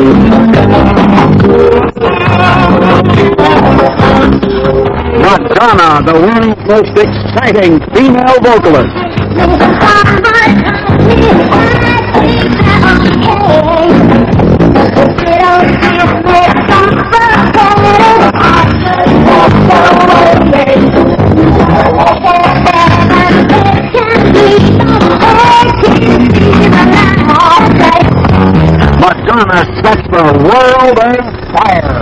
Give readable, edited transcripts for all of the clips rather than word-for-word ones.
Madonna, the world's most exciting female vocalist. Madonna sets the world on fire.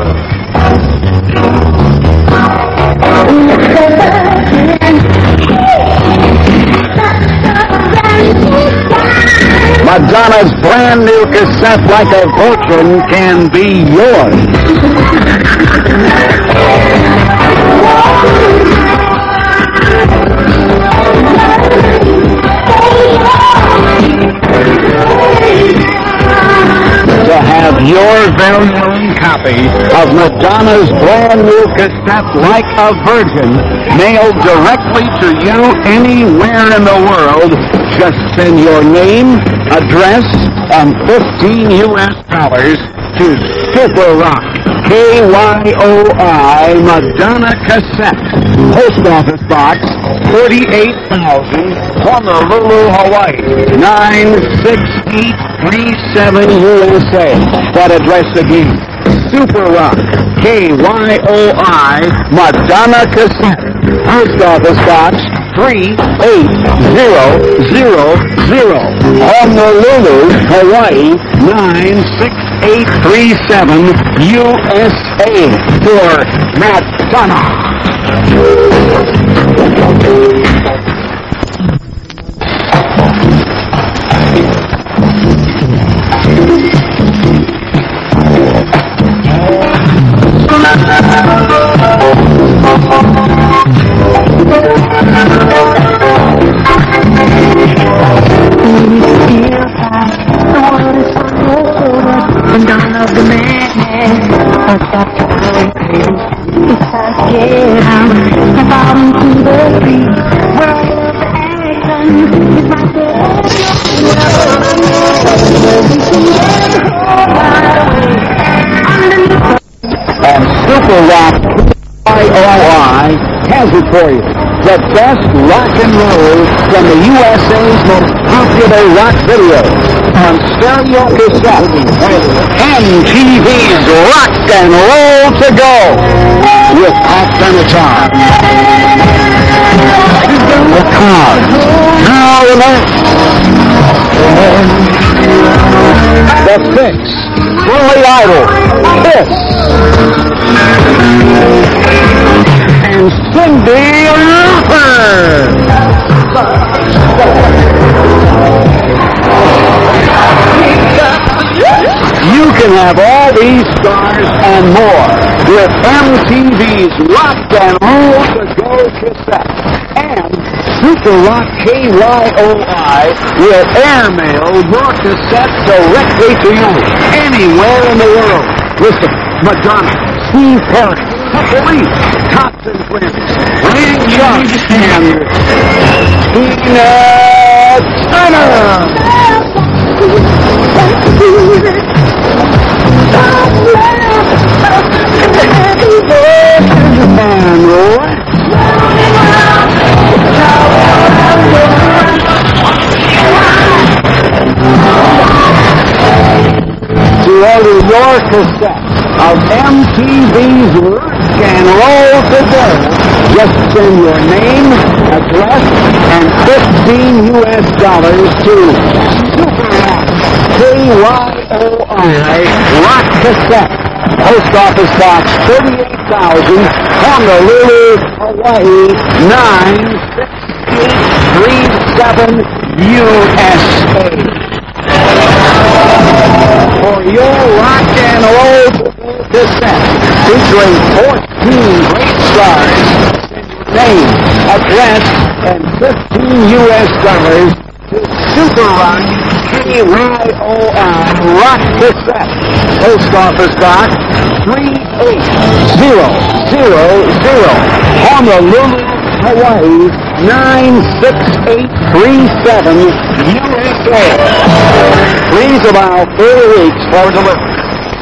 Madonna's brand new cassette, Like a Virgin, can be yours. To have your very own copy of Madonna's brand new cassette, Like a Virgin, mailed directly to you anywhere in the world, just send your name, address, and $15 US to Super Rock, KYOI, Madonna Cassette, Post Office Box 48,000, Honolulu, Hawaii, 96837 USA. That address again, Super Rock, KYOI, Madonna Cassette, Post Office Box 38000, Honolulu, Hawaii, 96837 USA for Madonna. And Super Rock KYOI has it for you. The best rock and roll from the USA's most popular rock videos on stereo cassette with MTV's Rock and Roll to Go with Pat Benatar. The Cars. Now the next. The Fix. Billy Idol. Kiss. And Cyndi Lauper. You can have all these stars and more with MTV's Rock and Roll to Go cassette. And Super Rock KYOI will airmail your cassette directly to you anywhere in the world. Listen, Madonna, Steve Perry, The Police, Thompson Twins, Ray Charles, and Tina Turner. And to order your cassette of MTV's Rock and Roll to Go, just send your name, address, and $15 to Super Rock, KYOI, Rock Cassette, Post Office Box 38,000, Honolulu, Hawaii, 96837 USA. For your rock and roll cassette, featuring 14 great stars, send your name, address, and $15 to Super Rock, KYOI, Rock Cassette, Post Office Box 38000, Honolulu, Hawaii, 96837 USA. Please allow 4 weeks for delivery.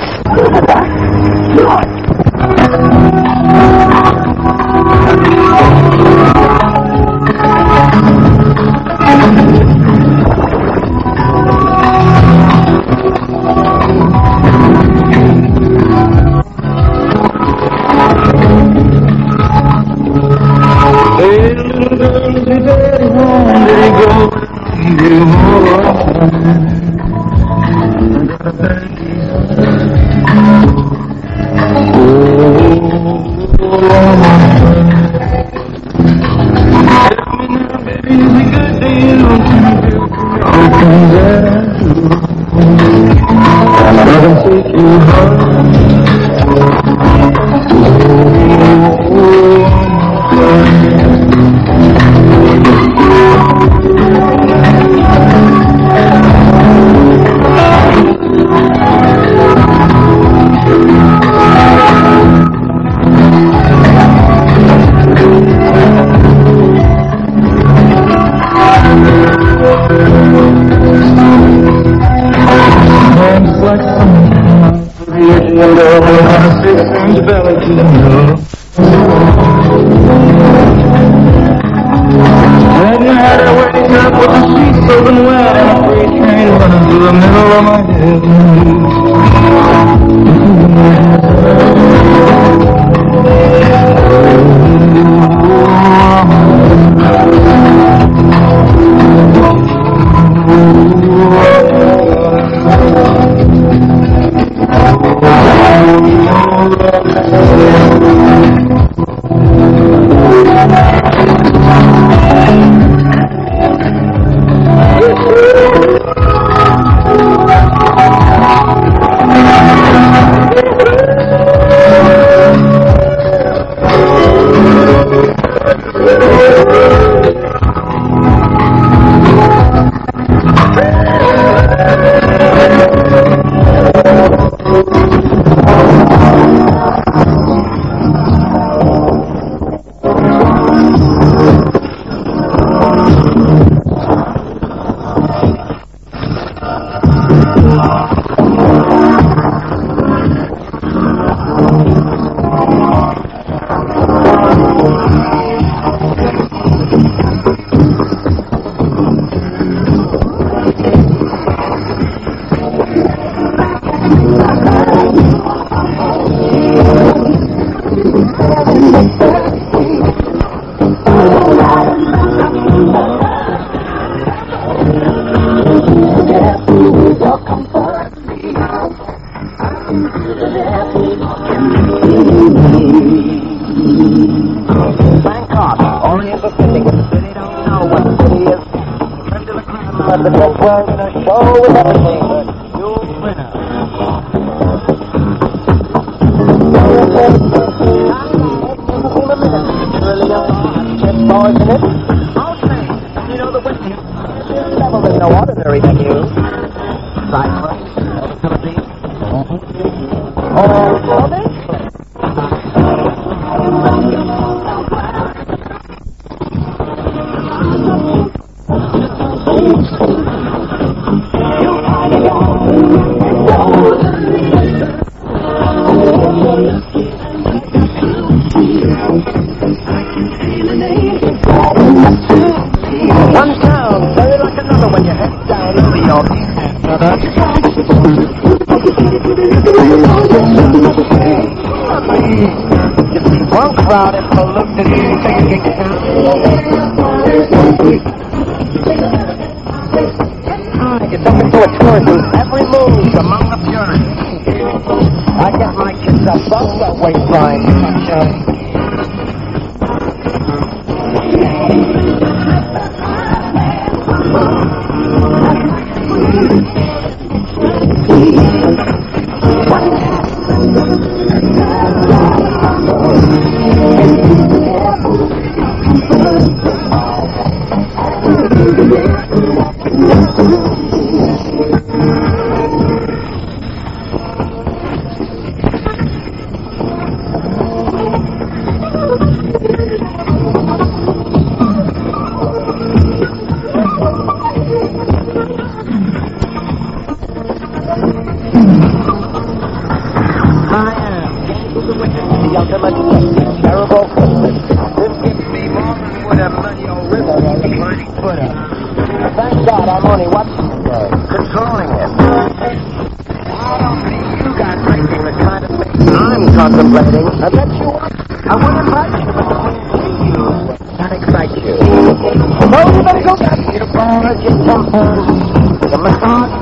You got thinking the kind of thing I'm contemplating. I bet you what? I want to invite you to that excites you. So you better go back to your phone or your temper. The massage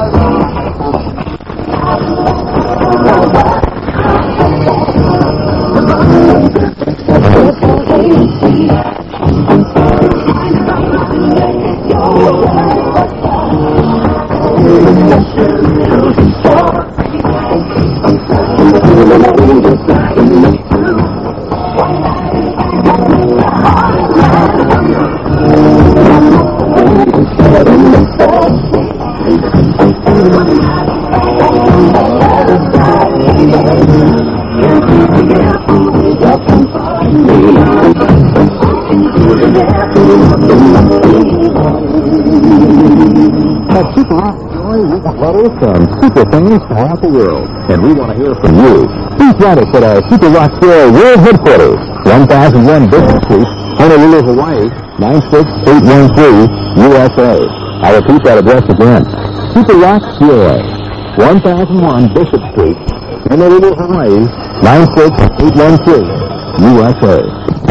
from super fans throughout the world, and we want to hear from you. Please join us at our Super Rock Show World Headquarters, 1001 Bishop Street, Honolulu, Hawaii, 96813, USA. I repeat that address again. Super Rock Joy, 1001 Bishop Street, Honolulu, Hawaii, 96813, USA.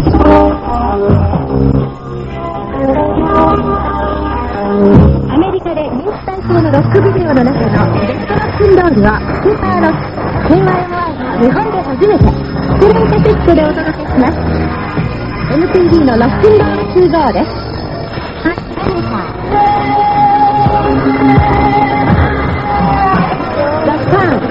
このロックビデオの中のベストロックンロールをスーパーロック KYY が日本で初めてストレートセットでお届けします。 MTV のロックンロール25です。はい、何かロックオン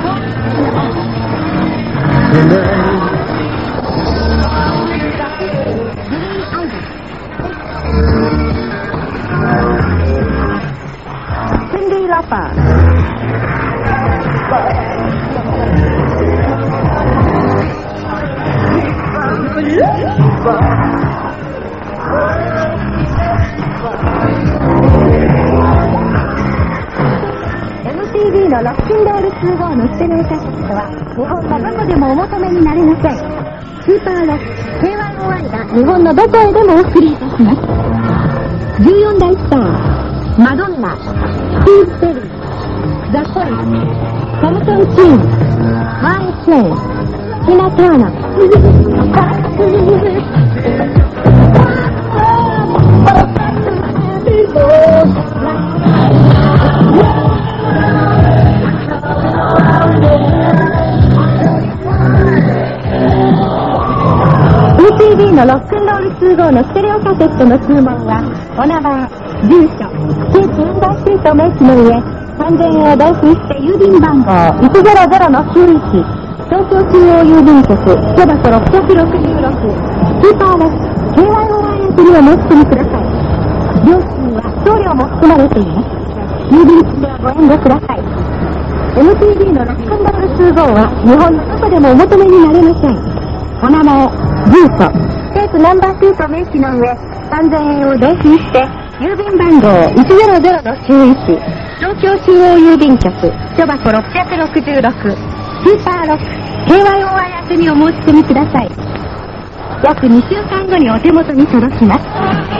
MTV のロックンロール25のステレオキャセットは日本のどこでもお求めになれません。スーパーロック KYY が日本のどこへでもお送りいたします。14大スターマドンナ、スティーブ・ペリー、ザ・コリス、トムトン・チーン、マーイ・チェーン、ティナ・ターナー。MTV のロックンロール25のステレオカセットの注文はお名前、住所、地域ナンバーシート名刺の上3000円を同封して郵便番号 100-91 東京中央郵便局1箱666スーパーロック KYY 宛てにお申し込みください。料金は送料も含まれています。郵便費ではご遠慮ください。MTV のロックンロール25は日本のどこでもお求めになれません。お名前、住所、テープナンバーシート名刺の上3000円を同封して郵便番号 100-91 東京中央郵便局1箱666スーパーロック KYY 宛てにお申し込みください。約2週間後にお手元に届きます。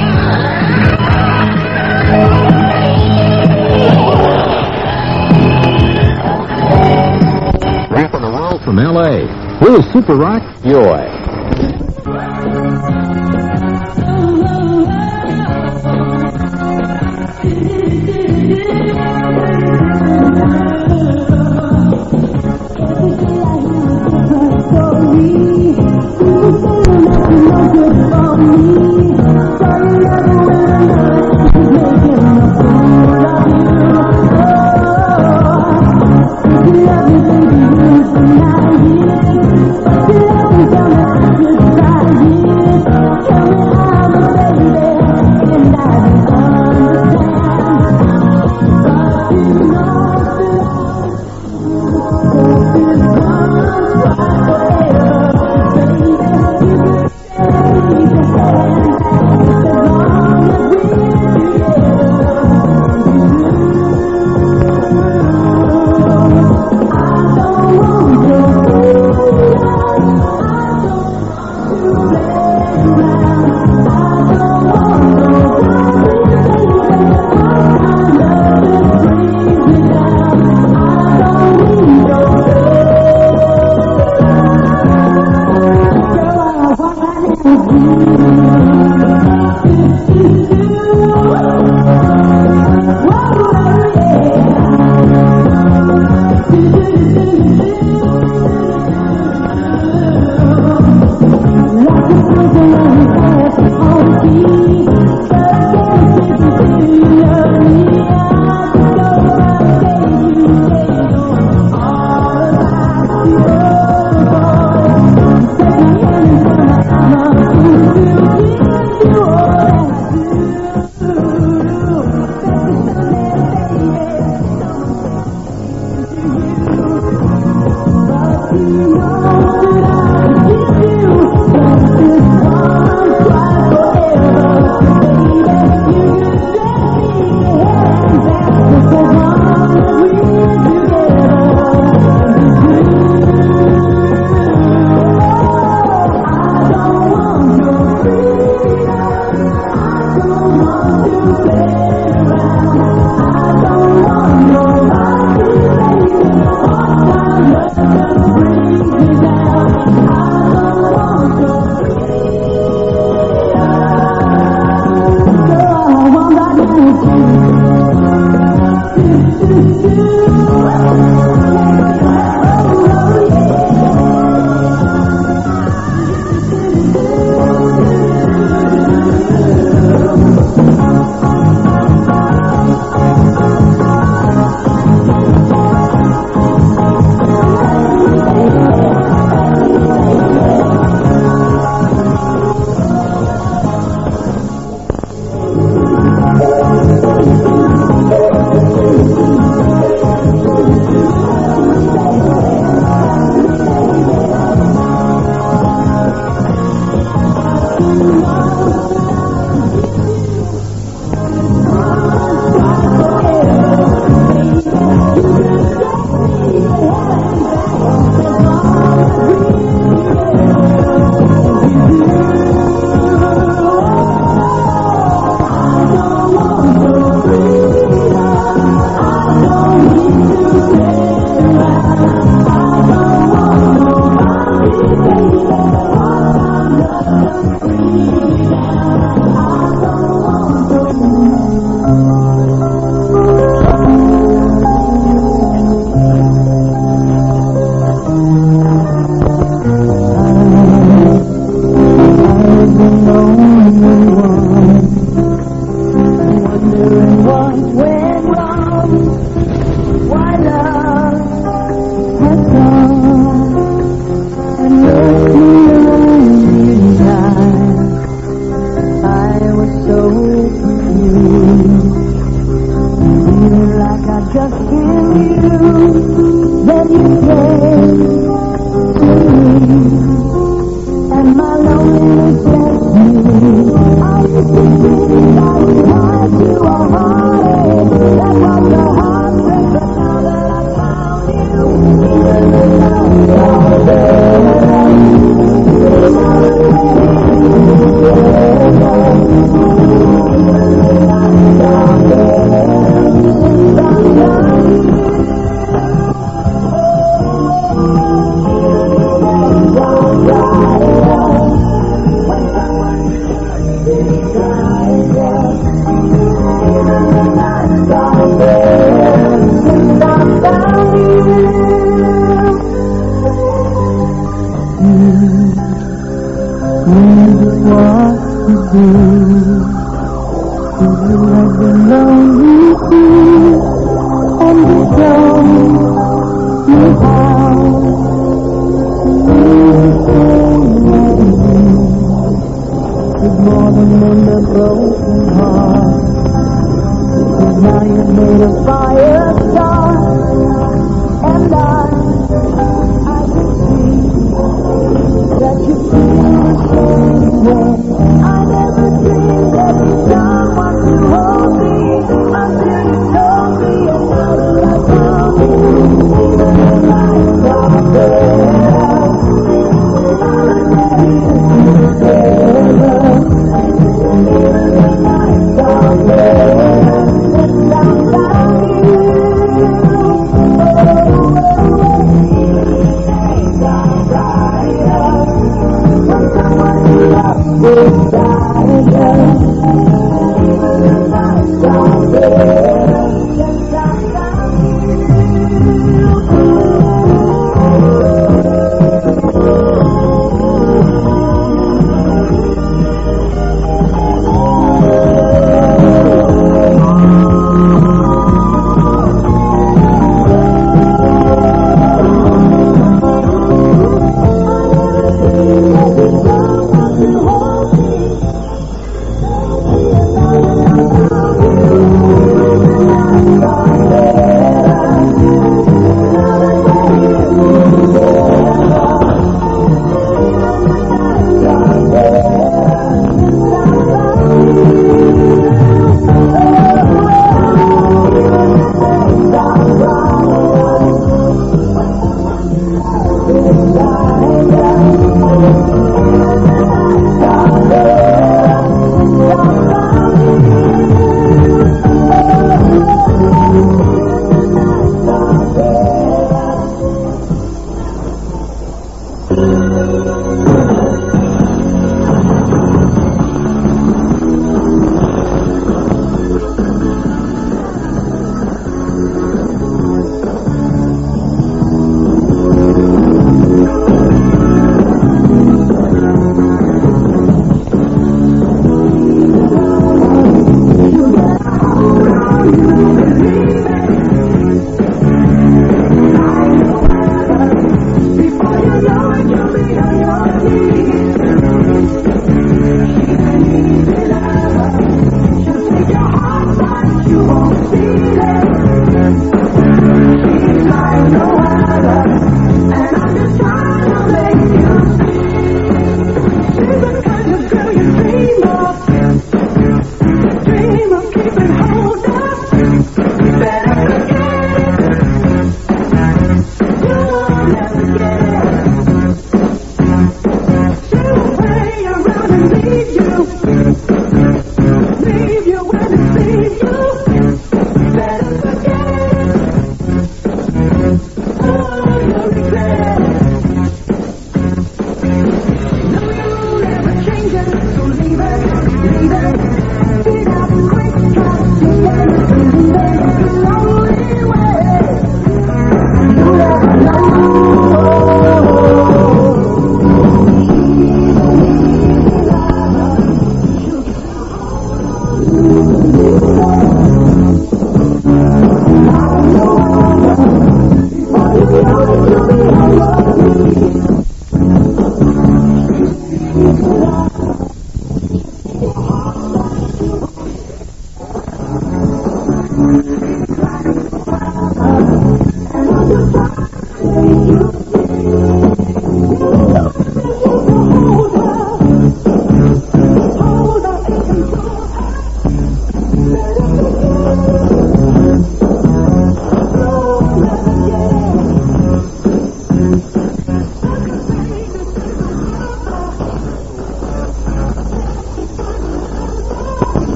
Rapping the world from LA, here's Super Rock Joy. Love me, baby, you tonight.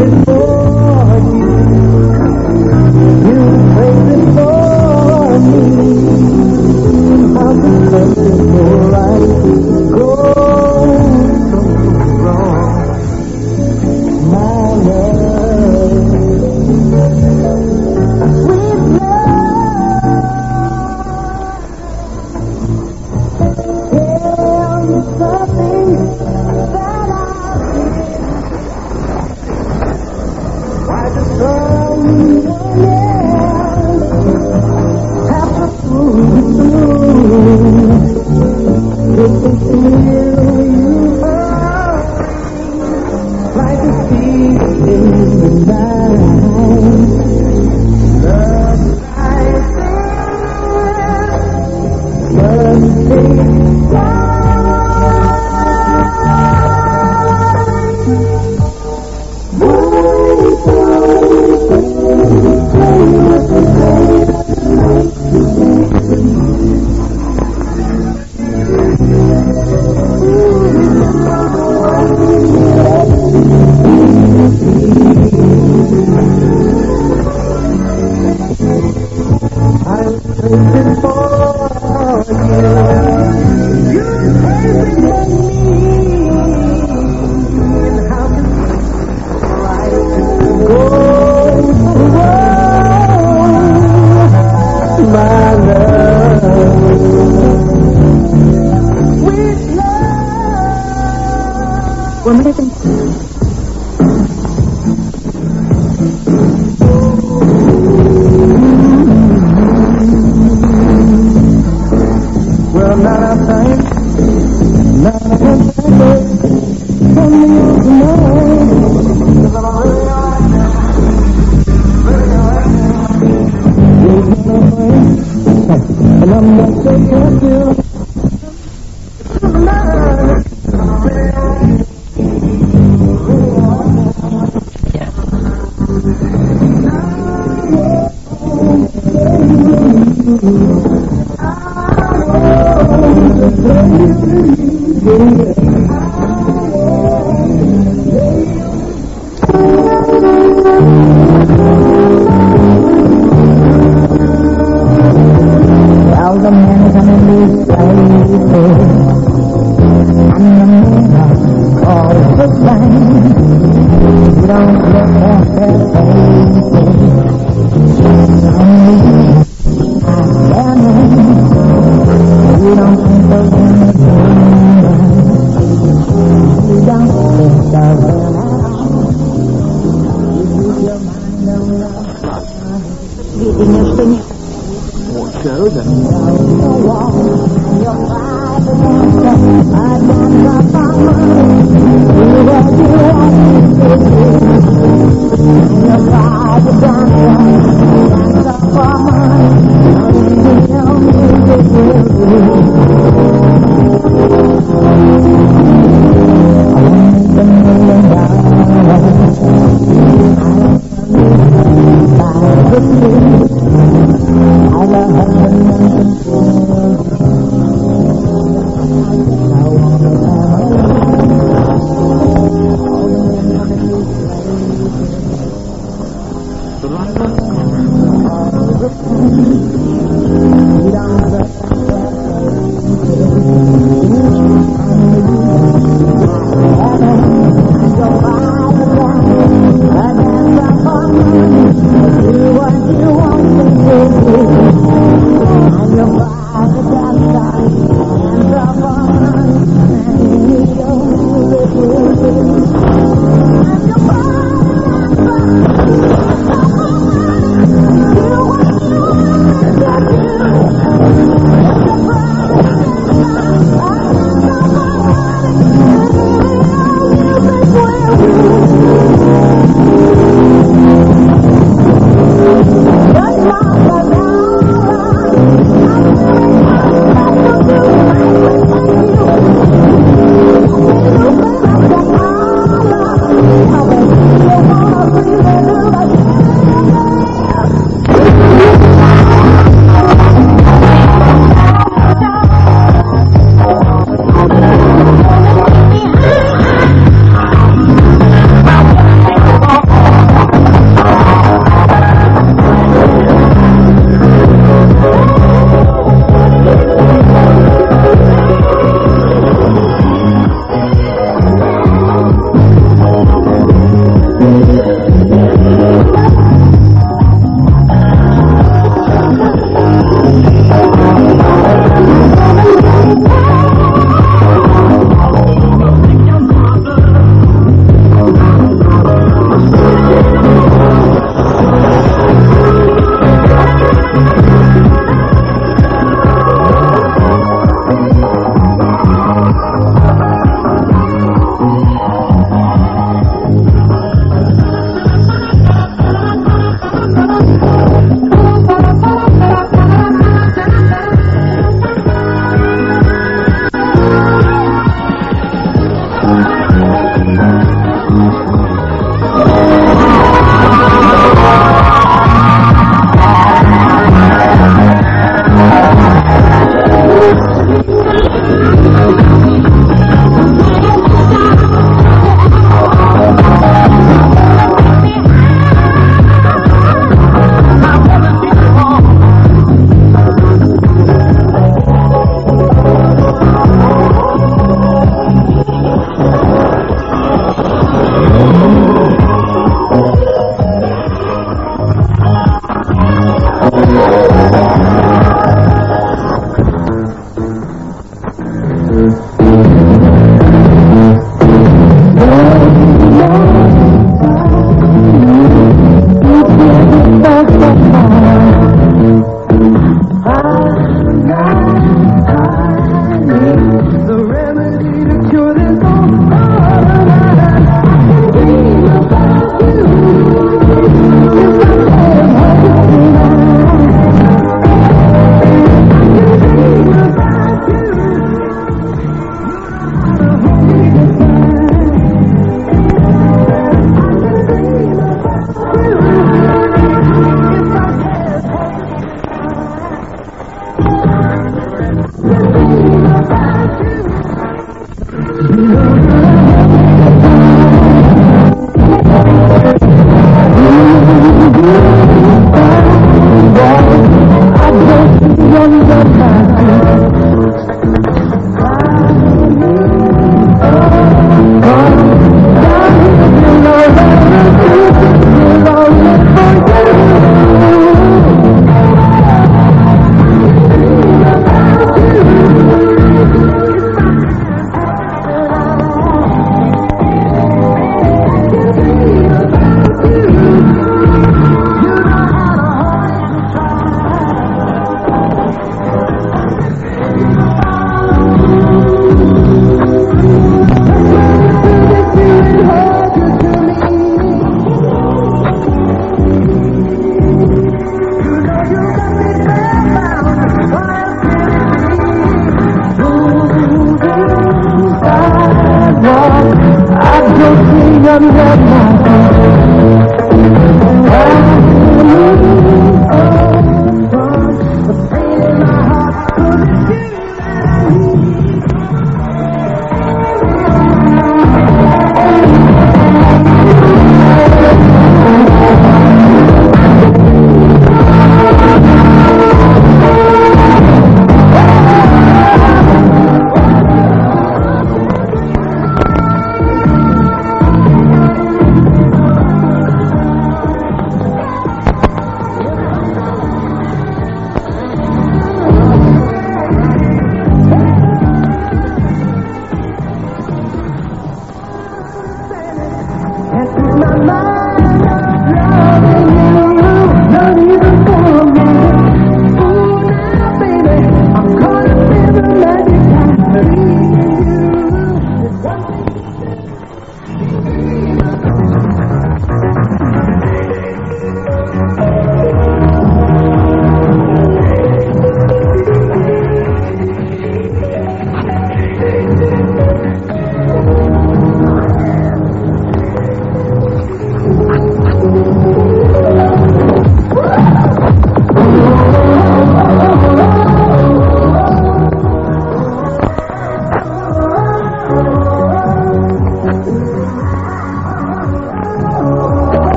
I love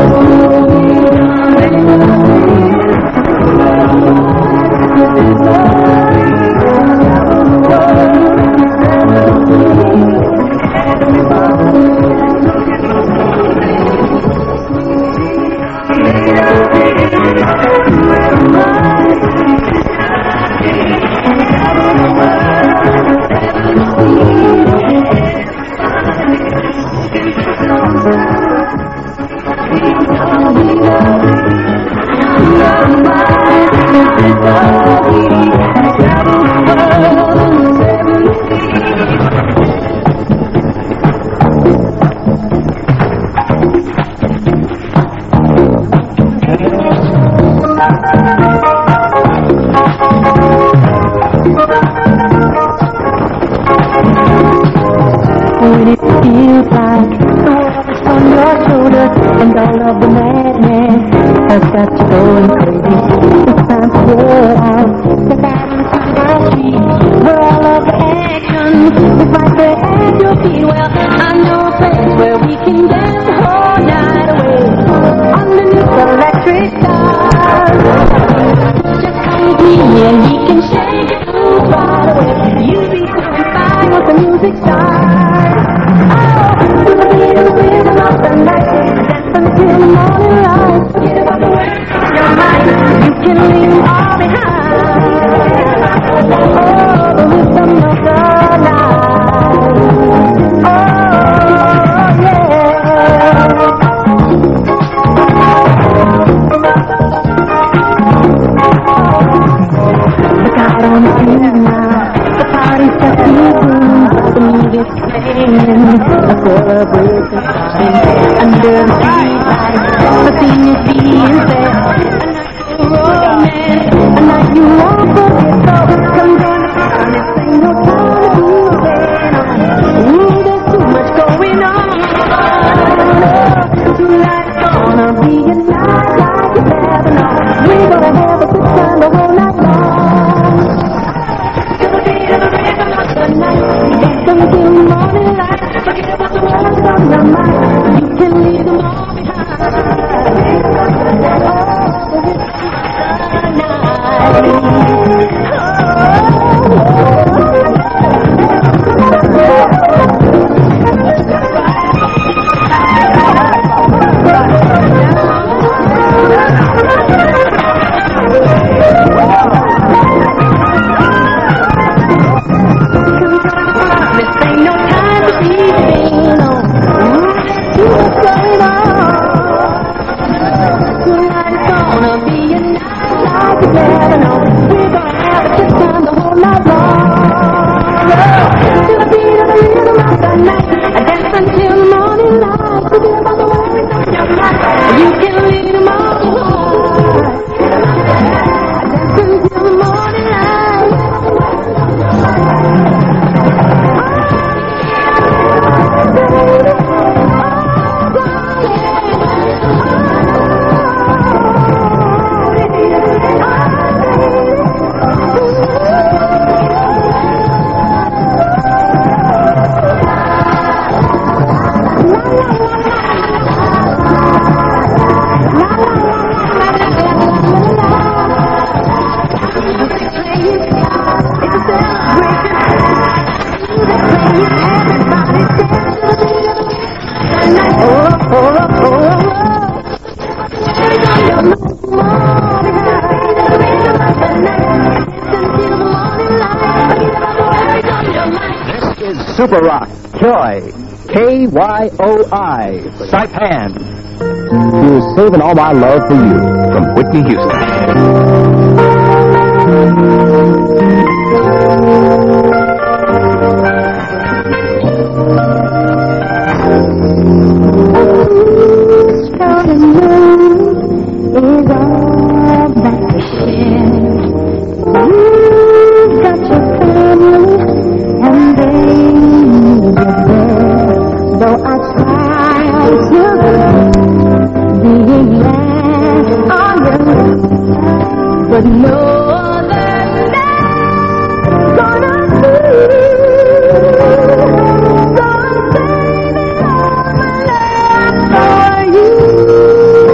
When it feels like the world is on your shoulders and all of the madness has got you going crazy, it's time to get out, step out into the street where all of the action is right there at your feet. Well, I know a place where we can dance the whole night away underneath the electric stars. Just come with me and we can shake it loose right away. You'll be feeling fine once the music starts. To the beat of the rhythm of the night, dance until the morning light. Forget about the words on your mind, you can leave them all behind. Oh, the rhythm of the night. Oh, yeah. Look out on the street now, the party's just beginning. The music's playing, a celebration starting under the streetlights. The scene is being set, a night for romance, a night you won't forget. So come join the party, this ain't no time to moving on. Ooh, there's too much going on. Tonight's gonna be a night like you've never known. We're gonna have a good time the whole night long. To the beat of the rhythm of the night, dance until the morning light. Forget about the words on your mind, you can leave them all behind. Oh, the rhythm of the night. Super Rock, Joy, KYOI, Saipan. Here's Saving All My Love for You from Whitney Houston. But no other love gonna be. So I'm saving all my love for you.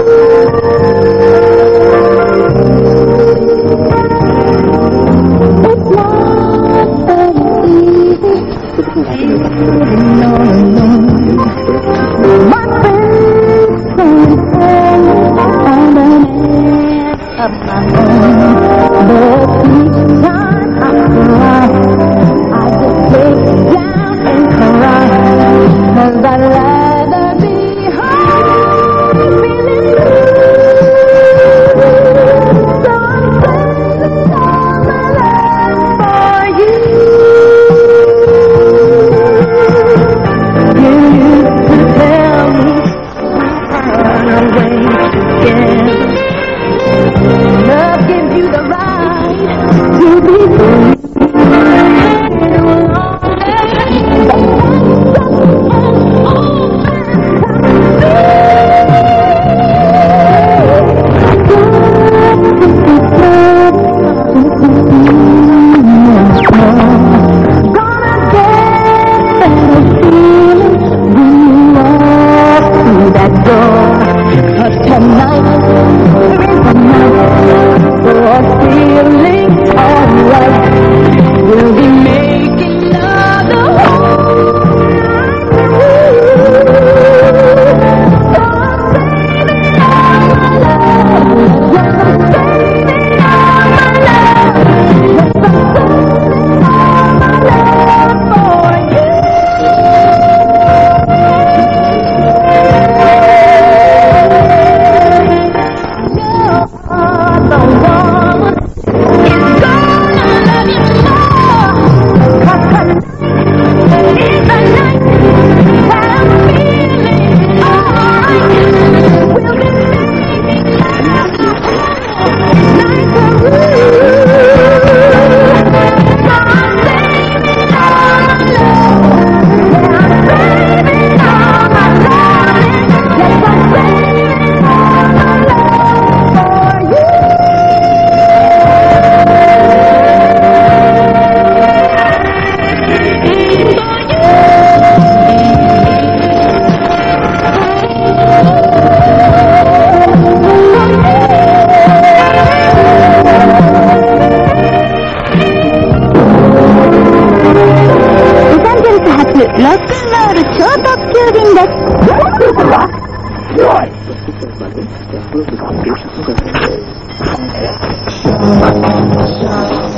Joy!